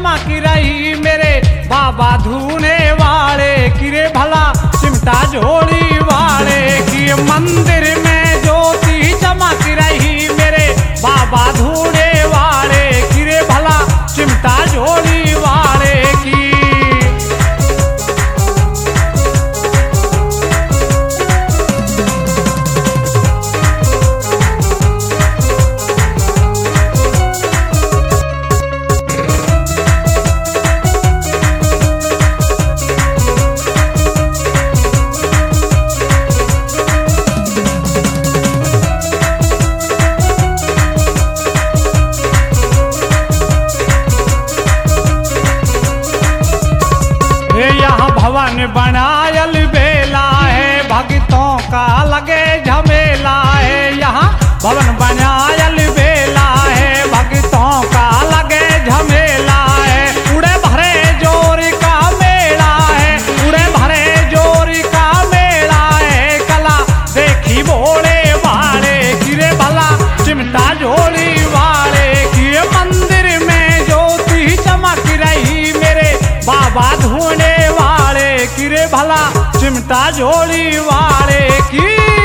चमक रही मेरे बाबा धूने वाले किरे भला चिमटा झोली वाले की मंदिर में ज्योति चमक रही मेरे बाबा धूने वाले किरे भला चिमटा झोली वाले की। भवन बनायल बेला है भक्तों का लगे झमेला है यहाँ भवन बनायल बेला है भक्तों का लगे झमेला है उड़े भरे जोर का मेला है उड़े भरे जोर का मेला है कला देखी भोले वाले गिरे भला चिमटा झोली वाले की मंदिर में ज्योति चमक रही मेरे बाबा धूने किरे भला चिमटा झोली वाले की।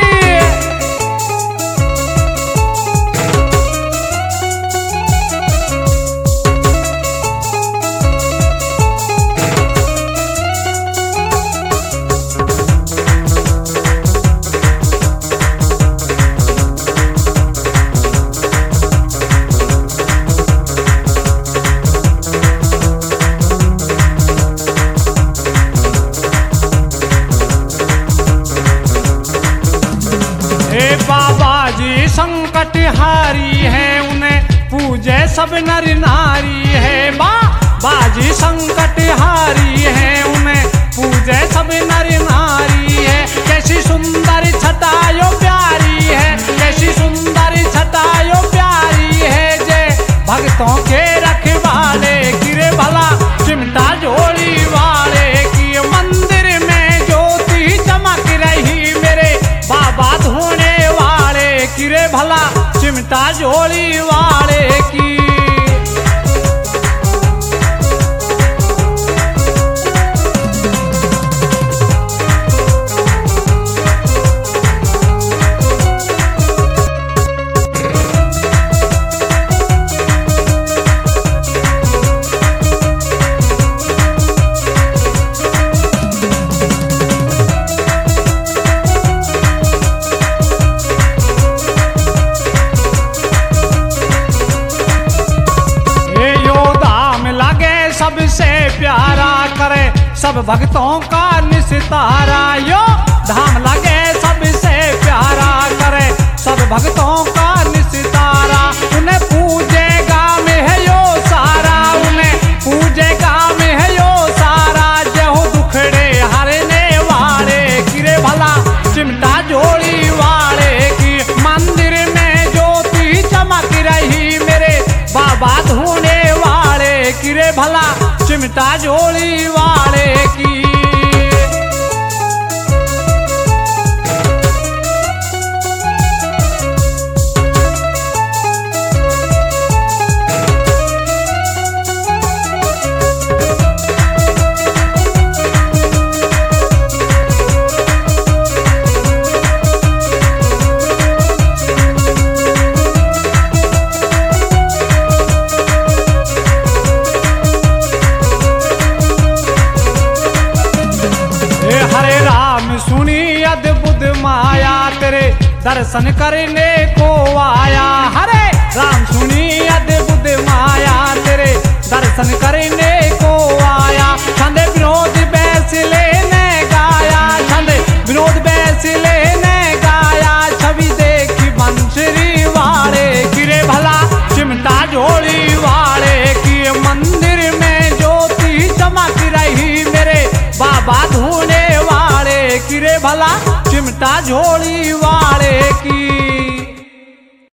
बाबा जी संकट हारी है उन्हें पूजे सब नर नारी है बाबा जी संकट हारी है उन्हें पूजे सब नर नारी है कैसी सुंदर छटायो प्यारी है कैसी सुंदर छटायो प्यारी है जय भक्तों के रखवाले गिरे भला चिमटा झोली वाले की मंदिर में ज्योति चमक रही मेरे बाबा धोने किरे भला चिमटा झोली वाले की। सबसे प्यारा करे सब भक्तों का निस्तारा यो धाम लगे सबसे प्यारा करे सब भक्तों का निस्तारा उन्हें पूजेगा में है यो सारा उन्हें पूजेगा में है यो सारा जो दुखड़े हरने वाले किरे भला चिमटा झोली वाले की मंदिर में ज्योति चमक रही मेरे बाबा धूने वाले किरे भला चिमटा झोली वाले की। सुनी अद्भुत माया तेरे दर्शन करने को आया हरे राम सुनी अद्भुत माया तेरे दर्शन करने को आया छंद विनोद बैसले ने गाया छंद विनोद बैसले ने गाया छवि देखी बंसरी वाले गिरे भला चिमटा झोली वाले की मंदिर में ज्योति चमक रही मेरे बाबा धूने वाले किरे भला चिमटा झोली